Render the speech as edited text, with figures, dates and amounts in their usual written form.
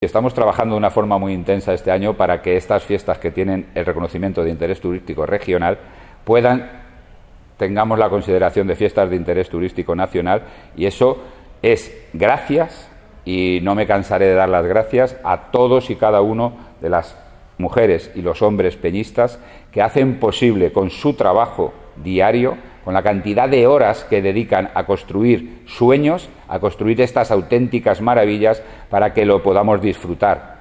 Estamos trabajando de una forma muy intensa este año para que estas fiestas que tienen el reconocimiento de interés turístico regional tengamos la consideración de fiestas de interés turístico nacional, y eso es gracias, y no me cansaré de dar las gracias a todos y cada uno de las mujeres y los hombres peñistas que hacen posible con su trabajo diario, con la cantidad de horas que dedican a construir sueños, a construir estas auténticas maravillas para que lo podamos disfrutar.